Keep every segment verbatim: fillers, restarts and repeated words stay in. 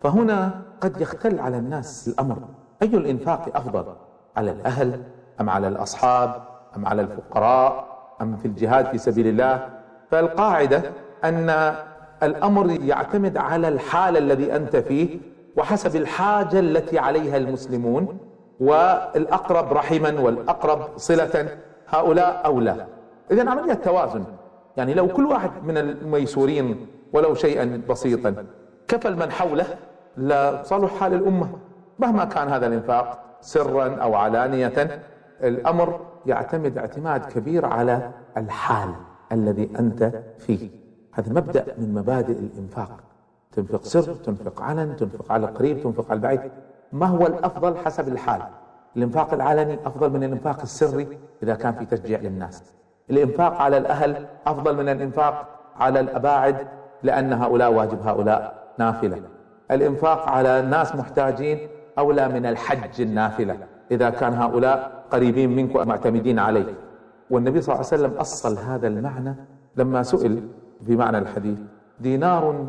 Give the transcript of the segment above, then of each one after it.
فهنا قد يختل على الناس الأمر، أي الإنفاق أفضل، على الأهل أم على الأصحاب أم على الفقراء أم في الجهاد في سبيل الله؟ فالقاعدة أن الأمر يعتمد على الحال الذي أنت فيه وحسب الحاجة التي عليها المسلمون، والأقرب رحما والأقرب صلة هؤلاء أولى. إذن عملية توازن، يعني لو كل واحد من الميسورين ولو شيئا بسيطا كفل من حوله لصالح حال الأمة، مهما كان هذا الإنفاق سرا أو علانية. الأمر يعتمد اعتماد كبير على الحال الذي أنت فيه. هذا مبدأ من مبادئ الإنفاق، تنفق سر، تنفق علن، تنفق على القريب، تنفق على البعيد. ما هو الأفضل حسب الحال؟ الإنفاق العلني أفضل من الإنفاق السري إذا كان في تشجيع للناس. الإنفاق على الأهل أفضل من الإنفاق على الأباعد لأن هؤلاء واجب هؤلاء نافلة. الإنفاق على ناس محتاجين أولى من الحج النافلة إذا كان هؤلاء قريبين منك ومعتمدين عليك. والنبي صلى الله عليه وسلم أصل هذا المعنى لما سئل في معنى الحديث: دينار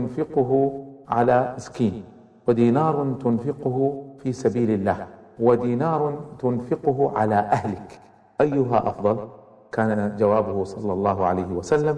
تنفقه على مسكين، ودينار تنفقه في سبيل الله، ودينار تنفقه على أهلك، أيها أفضل؟ كان جوابه صلى الله عليه وسلم: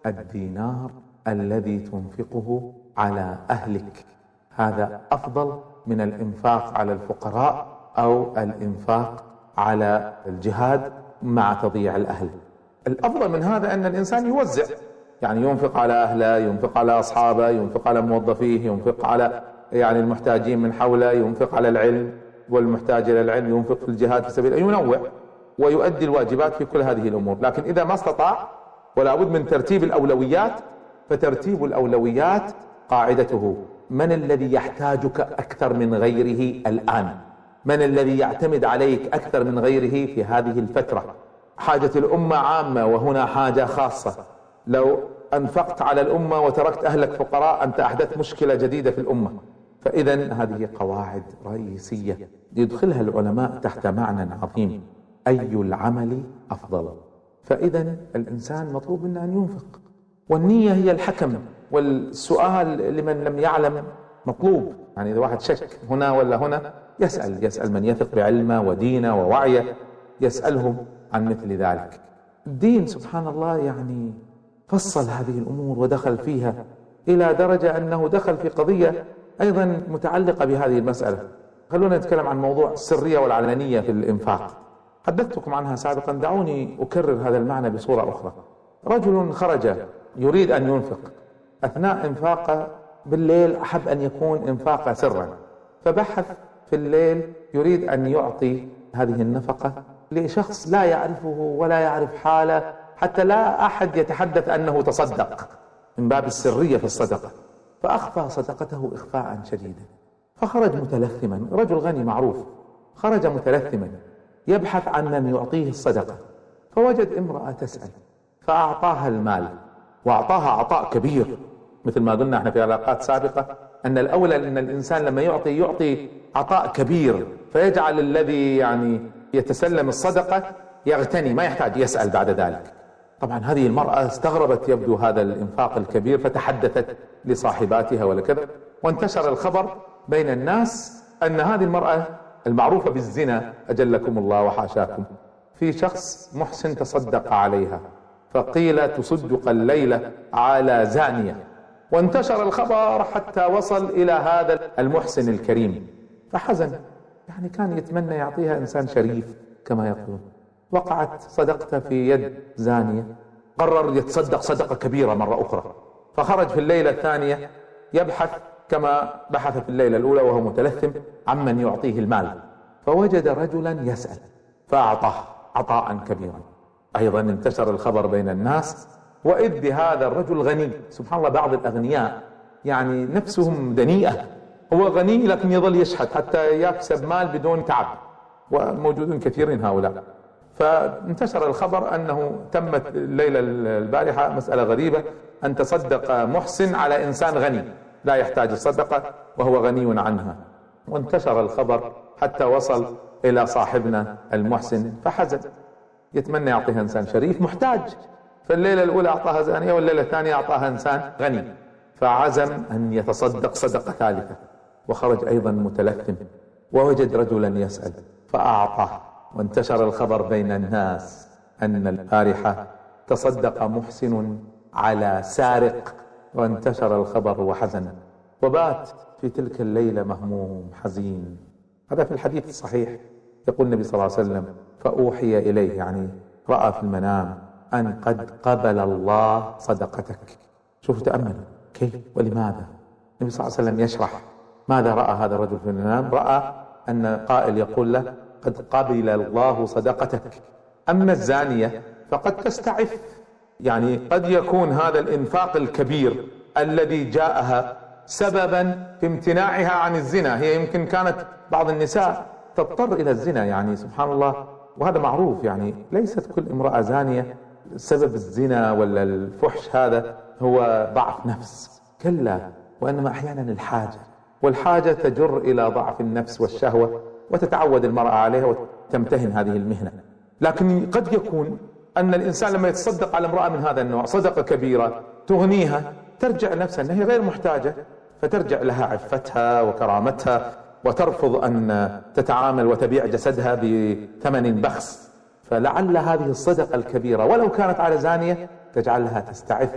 الدينار الذي تنفقه على أهلك، هذا أفضل من الإنفاق على الفقراء أو الإنفاق على الجهاد مع تضييع الأهل. الأفضل من هذا أن الإنسان يوزع، يعني ينفق على أهله، ينفق على أصحابه، ينفق على موظفيه، ينفق على يعني المحتاجين من حوله، ينفق على العلم والمحتاج إلى العلم، ينفق في الجهاد في سبيل، ينوع ويؤدي الواجبات في كل هذه الأمور. لكن إذا ما استطاع ولا بد من ترتيب الأولويات، فترتيب الأولويات قاعدته: من الذي يحتاجك أكثر من غيره الآن؟ من الذي يعتمد عليك أكثر من غيره في هذه الفترة؟ حاجة الأمة عامة وهنا حاجة خاصة. لو أنفقت على الأمة وتركت أهلك فقراء أنت أحدثت مشكلة جديدة في الأمة. فإذا هذه قواعد رئيسية يدخلها العلماء تحت معنى عظيم: أي العمل أفضل؟ فإذا الإنسان مطلوب منه أن ينفق، والنية هي الحكم، والسؤال لمن لم يعلم مطلوب. يعني إذا واحد شك هنا ولا هنا يسأل يسأل من يثق بعلمه ودينه ووعيه، يسألهم عن مثل ذلك. الدين سبحان الله يعني فصل هذه الأمور ودخل فيها إلى درجة أنه دخل في قضية أيضا متعلقة بهذه المسألة. خلونا نتكلم عن موضوع السرية والعلنية في الإنفاق، حدثتكم عنها سابقا، دعوني أكرر هذا المعنى بصورة أخرى. رجل خرج يريد أن ينفق، أثناء إنفاقه بالليل أحب أن يكون إنفاقه سرا، فبحث في الليل يريد أن يعطي هذه النفقة لشخص لا يعرفه ولا يعرف حاله، حتى لا أحد يتحدث أنه تصدق، من باب السرية في الصدقة. فأخفى صدقته إخفاء شديدا، فخرج متلثما، رجل غني معروف، خرج متلثما يبحث عن من يعطيه الصدقة، فوجد امرأة تسأل فأعطاها المال، وأعطاها عطاء كبير. مثل ما قلنا احنا في علاقات سابقة أن الأولى أن الإنسان لما يعطي يعطي عطاء كبير، فيجعل الذي يعني يتسلم الصدقة يغتني، ما يحتاج يسأل بعد ذلك. طبعا هذه المرأة استغربت يبدو هذا الإنفاق الكبير، فتحدثت لصاحباتها ولكذا، وانتشر الخبر بين الناس أن هذه المرأة المعروفة بالزنا أجلكم الله وحاشاكم، في شخص محسن تصدق عليها، فقيل تصدق الليلة على زانية، وانتشر الخبر حتى وصل إلى هذا المحسن الكريم، فحزن، يعني كان يتمنى يعطيها إنسان شريف كما يقولون. وقعت صدقته في يد زانية، قرر يتصدق صدقة كبيرة مرة أخرى، فخرج في الليلة الثانية يبحث كما بحث في الليلة الأولى وهو متلثم عمن يعطيه المال، فوجد رجلا يسأل فأعطاه عطاء كبيرا. أيضا انتشر الخبر بين الناس، وإذ بهذا الرجل غني. سبحان الله، بعض الأغنياء يعني نفسهم دنيئة، هو غني لكن يظل يشحت حتى يكسب مال بدون تعب، وموجودون كثيرين هؤلاء. فانتشر الخبر أنه تمت الليلة البارحة مسألة غريبة، أن تصدق محسن على إنسان غني لا يحتاج الصدقة وهو غني عنها، وانتشر الخبر حتى وصل إلى صاحبنا المحسن، فحزن، يتمنى يعطيها إنسان شريف محتاج، فالليلة الأولى أعطاها زانية والليلة الثانية أعطاها إنسان غني، فعزم أن يتصدق صدقة ثالثة، وخرج أيضا متلثم ووجد رجلا يسأل فأعطاه، وانتشر الخبر بين الناس أن البارحة تصدق محسن على سارق، وانتشر الخبر وحزن، وبات في تلك الليلة مهموم حزين. هذا في الحديث الصحيح. يقول النبي صلى الله عليه وسلم: فأوحي إليه، يعني رأى في المنام أن قد قبل الله صدقتك. شوف تأمل كيف ولماذا. النبي صلى الله عليه وسلم يشرح ماذا رأى هذا الرجل في المنام. رأى أن قائل يقول له: قد قبل الله صدقتك. أما الزانية فقد تستعف، يعني قد يكون هذا الإنفاق الكبير الذي جاءها سببا في امتناعها عن الزنا. هي يمكن كانت بعض النساء تضطر إلى الزنا، يعني سبحان الله، وهذا معروف، يعني ليست كل امرأة زانية سبب الزنا ولا الفحش هذا هو ضعف نفس، كلا، وإنما أحيانا الحاجة، والحاجة تجر إلى ضعف النفس والشهوة، وتتعود المرأة عليها وتمتهن هذه المهنة. لكن قد يكون أن الإنسان لما يتصدق على امرأة من هذا النوع صدقة كبيرة تغنيها، ترجع نفسها أنها غير محتاجة، فترجع لها عفتها وكرامتها، وترفض أن تتعامل وتبيع جسدها بثمن بخس. فلعل هذه الصدقة الكبيرة ولو كانت على زانية تجعلها تستعف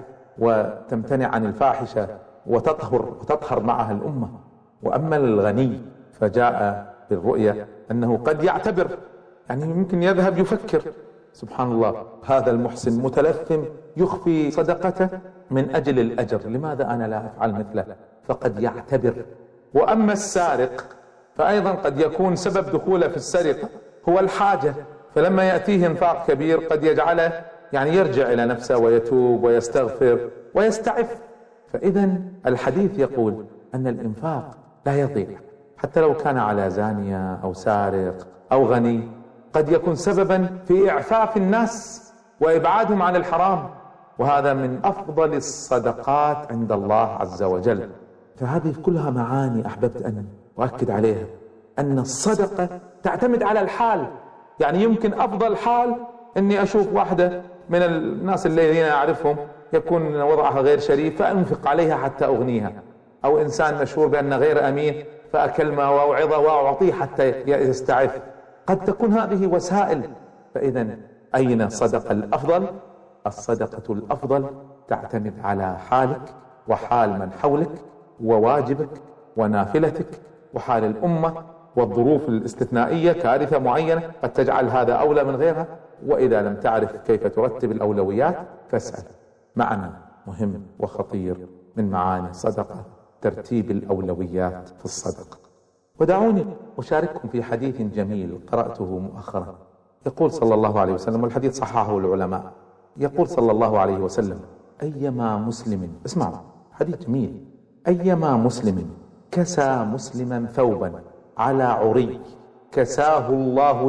وتمتنع عن الفاحشة وتطهر وتطهر معها الأمة. وأما الغني فجاء بالرؤية أنه قد يعتبر، يعني يمكن يذهب يفكر، سبحان الله، هذا المحسن متلثم يخفي صدقته من أجل الأجر، لماذا أنا لا أفعل مثله؟ فقد يعتبر. وأما السارق فأيضا قد يكون سبب دخوله في السرقة هو الحاجة، فلما يأتيه انفاق كبير قد يجعله يعني يرجع إلى نفسه ويتوب ويستغفر ويستعف. فإذا الحديث يقول أن الإنفاق لا يضيع، حتى لو كان على زانية أو سارق أو غني، قد يكون سببا في إعفاف الناس وإبعادهم عن الحرام، وهذا من أفضل الصدقات عند الله عز وجل. فهذه كلها معاني أحببت أن أؤكد عليها، أن الصدقة تعتمد على الحال. يعني يمكن أفضل حال أني أشوف واحدة من الناس الذين أعرفهم يكون وضعها غير شريف فأنفق عليها حتى أغنيها، أو إنسان مشهور بأنه غير أمين فأكلمه وأوعظه وأعطيه حتى يستعف. قد تكون هذه وسائل. فإذا أين الصدقة الأفضل؟ الصدقة الأفضل تعتمد على حالك وحال من حولك وواجبك ونافلتك وحال الأمة والظروف الاستثنائية، كارثة معينة قد تجعل هذا أولى من غيرها. وإذا لم تعرف كيف ترتب الأولويات فاسأل. معنى مهم وخطير من معاني الصدقة ترتيب الأولويات في الصدقة. ودعوني أشارككم في حديث جميل قرأته مؤخرا. يقول صلى الله عليه وسلم، والحديث صححه العلماء، يقول صلى الله عليه وسلم: أيما مسلم، اسمعوا حديث جميل، أيما مسلم كسى مسلما ثوبا على عري كساه الله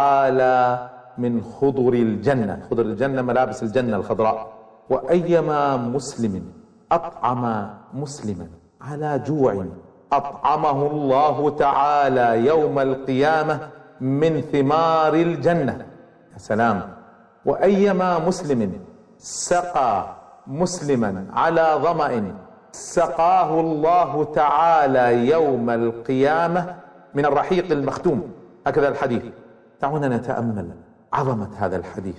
تعالى من خضر الجنة. خضر الجنة ملابس الجنة الخضراء. وأيما مسلم أطعم مسلما على جوع أطعمه الله تعالى يوم القيامة من ثمار الجنة. يا سلام. وأيما مسلم سقى مسلما على ظمأ سقاه الله تعالى يوم القيامة من الرحيق المختوم. هكذا الحديث. دعونا نتأمل عظمة هذا الحديث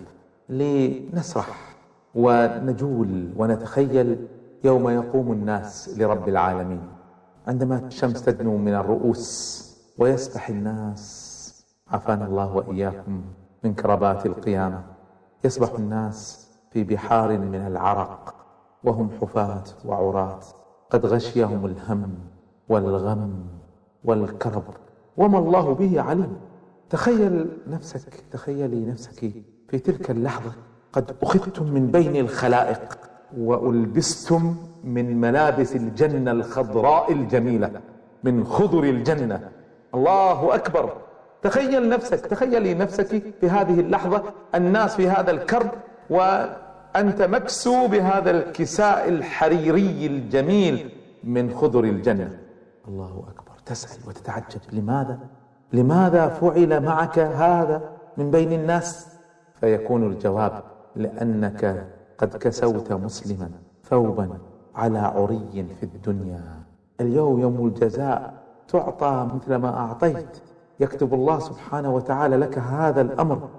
لنسرح ونجول ونتخيل يوم يقوم الناس لرب العالمين، عندما الشمس تدنو من الرؤوس ويسبح الناس، عافانا الله وإياكم من كربات القيامة، يسبح الناس في بحار من العرق وهم حفاة وعراة، قد غشيهم الهم والغم والكرب وما الله به عليم. تخيل نفسك، تخيلي نفسك في تلك اللحظة قد أخذتم من بين الخلائق وألبستم من ملابس الجنة الخضراء الجميلة من خضر الجنة. الله أكبر. تخيل نفسك، تخيلي نفسك في هذه اللحظة، الناس في هذا الكرب وأنت مكسو بهذا الكساء الحريري الجميل من خضر الجنة. الله أكبر. تسأل وتتعجب، لماذا؟ لماذا فعل معك هذا من بين الناس؟ فيكون الجواب: لأنك قد كسوت مسلما ثوبا على عري في الدنيا. اليوم يوم الجزاء، تعطى مثل ما أعطيت. يكتب الله سبحانه وتعالى لك هذا الأمر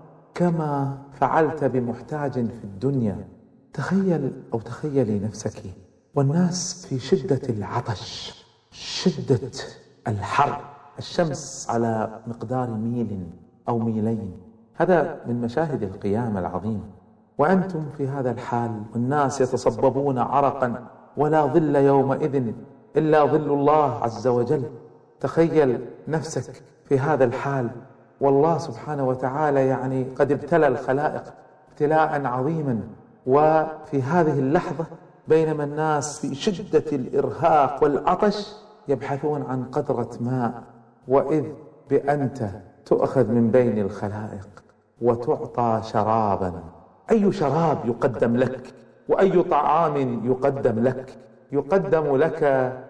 كما فعلت بمحتاج في الدنيا. تخيل أو تخيلي نفسك والناس في شدة العطش، شدة الحر، الشمس على مقدار ميل أو ميلين. هذا من مشاهد القيامة العظيمة، وأنتم في هذا الحال والناس يتصببون عرقا، ولا ظل يومئذ إلا ظل الله عز وجل. تخيل نفسك في هذا الحال، والله سبحانه وتعالى يعني قد ابتلى الخلائق ابتلاء عظيما، وفي هذه اللحظة بينما الناس في شدة الإرهاق والعطش يبحثون عن قطرة ماء، وإذ بأنت تؤخذ من بين الخلائق وتعطى شرابا. أي شراب يقدم لك وأي طعام يقدم لك؟ يقدم لك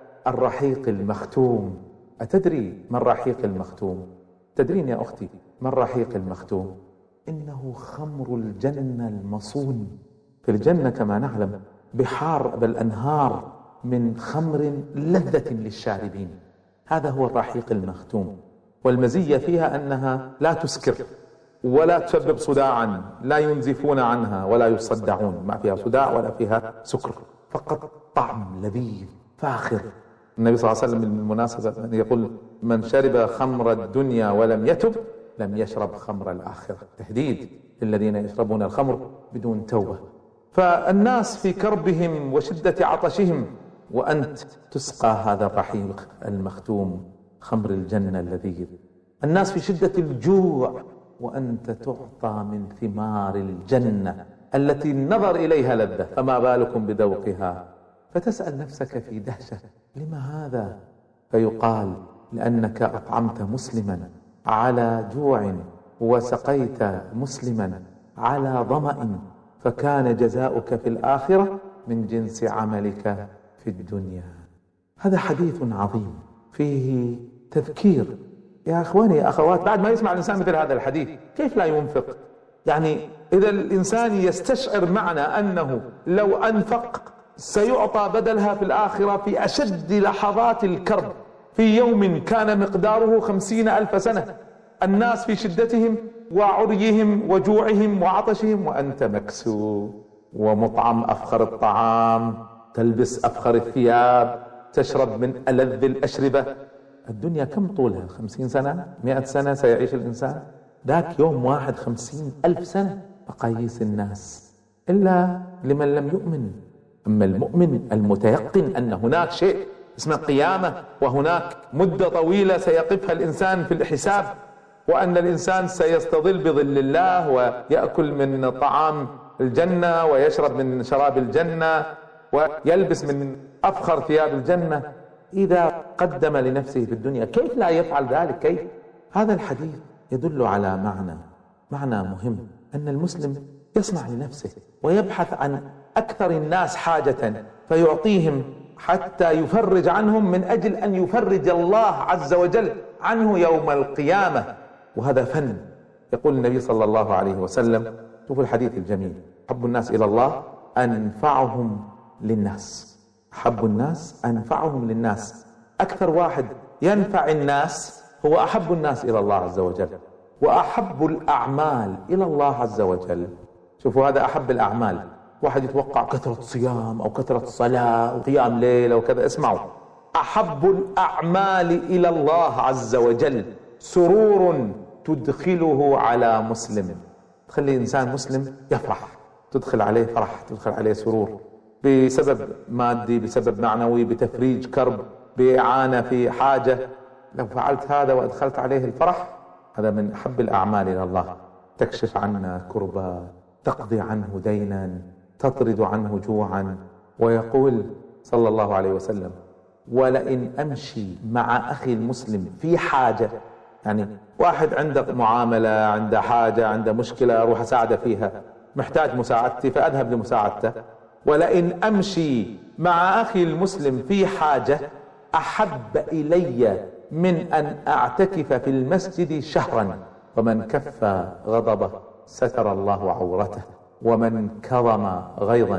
الرحيق المختوم. أتدري ما الرحيق المختوم؟ تدرين يا أختي ما الرحيق المختوم؟ إنه خمر الجنة المصون. في الجنة كما نعلم بحار بل أنهار من خمر لذة للشاربين. هذا هو الرحيق المختوم، والمزية فيها أنها لا تسكر ولا تسبب صداعا، لا ينزفون عنها ولا يصدعون، ما فيها صداع ولا فيها سكر، فقط طعم لذيذ فاخر. النبي صلى الله عليه وسلم بالمناسبة يقول: من شرب خمر الدنيا ولم يتب لم يشرب خمر الآخرة. تهديد للذين يشربون الخمر بدون توبة. فالناس في كربهم وشدة عطشهم، وأنت تسقى هذا الرحيق المختوم خمر الجنة اللذيذ. الناس في شدة الجوع، وأنت تعطى من ثمار الجنة التي النظر إليها لذة، فما بالكم بذوقها. فتسأل نفسك في دهشة: لما هذا؟ فيقال: لأنك أطعمت مسلما على جوع، وسقيت مسلما على ظمأ، فكان جزاؤك في الآخرة من جنس عملك في الدنيا. هذا حديث عظيم فيه تذكير. يا أخواني يا أخوات، بعد ما يسمع الإنسان مثل هذا الحديث كيف لا ينفق؟ يعني إذا الإنسان يستشعر معنى أنه لو أنفق سيعطى بدلها في الآخرة في أشد لحظات الكرب، في يوم كان مقداره خمسين ألف سنة، الناس في شدتهم وعريهم وجوعهم وعطشهم، وأنت مكسو ومطعم أفخر الطعام، تلبس أفخر الثياب، تشرب من ألذ الأشربة. الدنيا كم طولها؟ خمسين سنة؟ مئة سنة سيعيش الإنسان؟ ذاك يوم واحد خمسين ألف سنة. مقاييس الناس إلا لمن لم يؤمن. أما المؤمن المتيقن أن هناك شيء اسمه قيامة، وهناك مدة طويلة سيقفها الإنسان في الحساب، وأن الإنسان سيستظل بظل الله ويأكل من طعام الجنة ويشرب من شراب الجنة ويلبس من أفخر ثياب الجنة، إذا قدم لنفسه في الدنيا كيف لا يفعل ذلك؟ كيف؟ هذا الحديث يدل على معنى معنى مهم، أن المسلم يصنع لنفسه ويبحث عن أكثر الناس حاجة فيعطيهم حتى يفرج عنهم، من أجل أن يفرج الله عز وجل عنه يوم القيامة. وهذا فن. يقول النبي صلى الله عليه وسلم، شوفوا الحديث الجميل: أحب الناس إلى الله أنفعهم للناس. أحب الناس أنفعهم للناس. أكثر واحد ينفع الناس هو أحب الناس إلى الله عز وجل. وأحب الأعمال إلى الله عز وجل، شوفوا هذا أحب الأعمال. واحد يتوقع كثرة صيام أو كثرة صلاة وقيام ليل وكذا، اسمعوا: أحب الأعمال إلى الله عز وجل سرور تدخله على مسلم. تخلي إنسان مسلم يفرح، تدخل عليه فرح، تدخل عليه سرور، بسبب مادي، بسبب معنوي، بتفريج كرب، بإعانة في حاجة. لو فعلت هذا وأدخلت عليه الفرح، هذا من أحب الأعمال إلى الله. تكشف عنا كربا، تقضي عنه دينا، تطرد عنه جوعا. ويقول صلى الله عليه وسلم: ولئن أمشي مع أخي المسلم في حاجة، يعني واحد عنده معاملة، عنده حاجة، عنده مشكلة، أروح أساعده فيها، محتاج مساعدتي فأذهب لمساعدته. ولئن أمشي مع أخي المسلم في حاجة أحب إلي من أن أعتكف في المسجد شهرا. ومن كف غضبه ستر الله عورته، ومن كظم غيظا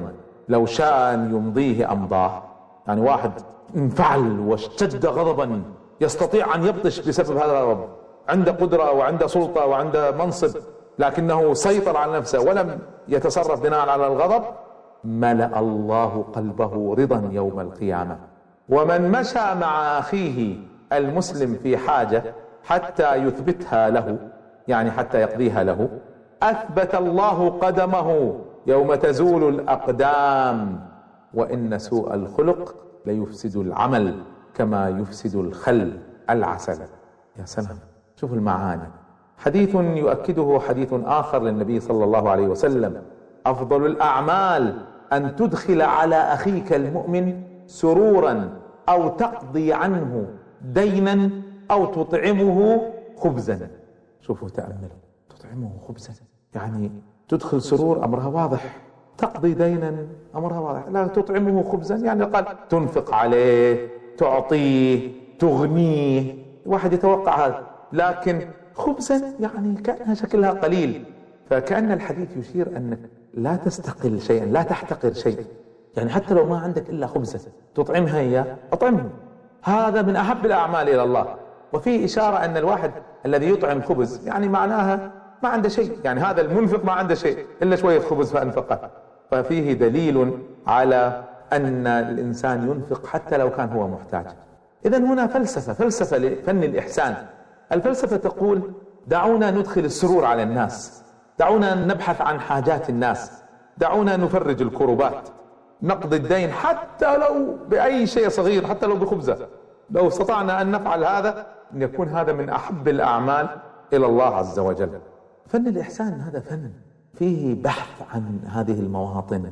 لو شاء أن يمضيه أمضاه. يعني واحد انفعل واشتد غضبا يستطيع أن يبطش بسبب هذا الغضب، عنده قدرة وعنده سلطة وعنده منصب، لكنه سيطر على نفسه ولم يتصرف بناء على الغضب، ملأ الله قلبه رضا يوم القيامة. ومن مشى مع أخيه المسلم في حاجة حتى يثبتها له، يعني حتى يقضيها له، أثبت الله قدمه يوم تزول الأقدام. وإن سوء الخلق ليفسد العمل كما يفسد الخل العسل. يا سلام، شوفوا المعاني. حديث يؤكده حديث آخر للنبي صلى الله عليه وسلم: أفضل الأعمال أن تدخل على أخيك المؤمن سرورا أو تقضي عنه دينا أو تطعمه خبزا. شوفوا تأملوا، تطعمه خبزا يعني تدخل سرور أمرها واضح، تقضي دينا أمرها واضح. لا، تطعمه خبزا يعني قال تنفق عليه، تعطيه، تغنيه. واحد يتوقع هذا، لكن خبزا يعني كأنها شكلها قليل. فكأن الحديث يشير أنك لا تستقل شيئا، لا تحتقر شيء. يعني حتى لو ما عندك إلا خبزة تطعمها إياه، أطعمه. هذا من أحب الأعمال إلى الله. وفي إشارة أن الواحد الذي يطعم خبز يعني معناها ما عنده شيء، يعني هذا المنفق ما عنده شيء إلا شوية خبز فأنفقه. ففيه دليل على أن الإنسان ينفق حتى لو كان هو محتاج. إذن هنا فلسفة، فلسفة لفن الإحسان. الفلسفة تقول: دعونا ندخل السرور على الناس، دعونا نبحث عن حاجات الناس، دعونا نفرج الكربات، نقضي الدين حتى لو بأي شيء صغير، حتى لو بخبزة. لو استطعنا أن نفعل هذا أن يكون هذا من أحب الأعمال إلى الله عز وجل. فن الإحسان هذا فن فيه بحث عن هذه المواطن،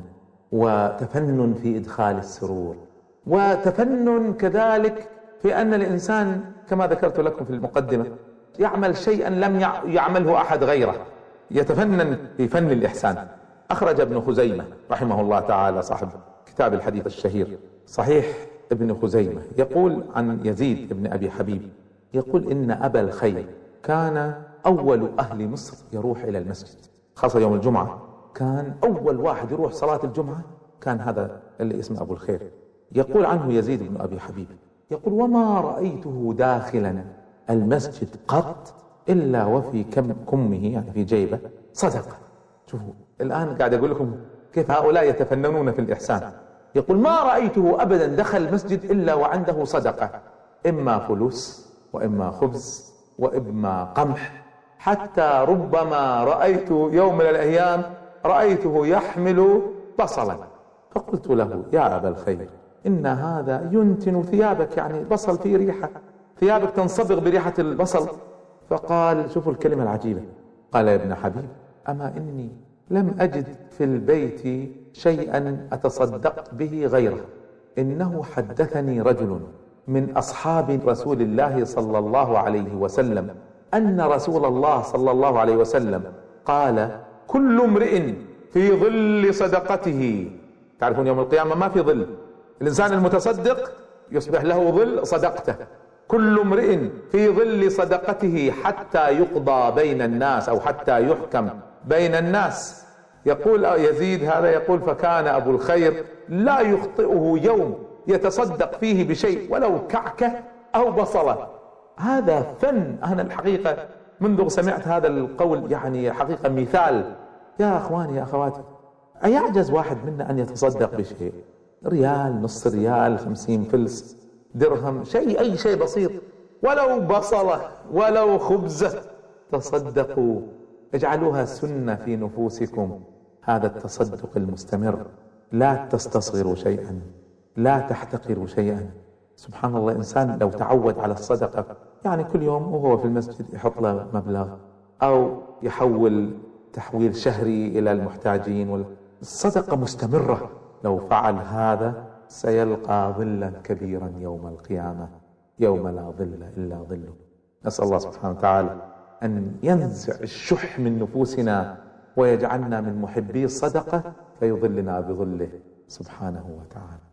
وتفنن في إدخال السرور، وتفنن كذلك في أن الإنسان كما ذكرت لكم في المقدمة يعمل شيئا لم يعمله أحد غيره، يتفنن في فن الإحسان. أخرج ابن خزيمة رحمه الله تعالى صاحب كتاب الحديث الشهير صحيح ابن خزيمة، يقول عن يزيد ابن أبي حبيب، يقول: إن أبا الخير كان أول أهل مصر يروح إلى المسجد، خاصة يوم الجمعة كان أول واحد يروح صلاة الجمعة كان هذا اللي اسمه أبو الخير. يقول عنه يزيد بن أبي حبيب، يقول: وما رأيته داخلا المسجد قط إلا وفي كم كمه يعني في جيبه صدقة. شوفوا الآن قاعد أقول لكم كيف هؤلاء يتفننون في الإحسان. يقول: ما رأيته أبدا دخل المسجد إلا وعنده صدقة، إما فلوس وإما خبز وإما قمح، حتى ربما رأيت يوم من الأيام رأيته يحمل بصلا. فقلت له: يا أبا الخير، إن هذا ينتن ثيابك، يعني بصل فيه ريحة، ثيابك تنصبغ بريحة البصل. فقال، شوفوا الكلمة العجيبة، قال: يا ابن حبيب، أما إني لم أجد في البيت شيئا أتصدق به غيره، إنه حدثني رجل من أصحاب رسول الله صلى الله عليه وسلم أن رسول الله صلى الله عليه وسلم قال: كل امرئ في ظل صدقته. تعرفون يوم القيامة ما في ظل، الإنسان المتصدق يصبح له ظل صدقته. كل امرئ في ظل صدقته حتى يقضى بين الناس أو حتى يحكم بين الناس. يقول يزيد هذا، يقول: فكان أبو الخير لا يخطئه يوم يتصدق فيه بشيء ولو كعكة أو بصلة. هذا فن. أنا الحقيقة منذ سمعت هذا القول يعني حقيقة مثال. يا أخواني يا أخواتي، أيعجز واحد منا أن يتصدق بشيء؟ ريال، نص ريال، خمسين فلس، درهم، شيء، أي شيء بسيط، ولو بصلة ولو خبزة. تصدقوا، اجعلوها سنة في نفوسكم، هذا التصدق المستمر. لا تستصغروا شيئا، لا تحتقروا شيئا. سبحان الله، إنسان لو تعود على الصدقة، يعني كل يوم وهو في المسجد يحط له مبلغ أو يحول تحويل شهري إلى المحتاجين، الصدقة مستمرة، لو فعل هذا سيلقى ظلا كبيرا يوم القيامة، يوم لا ظل إلا ظله. نسأل الله سبحانه وتعالى أن ينزع الشح من نفوسنا ويجعلنا من محبي الصدقة فيظلنا بظله سبحانه وتعالى.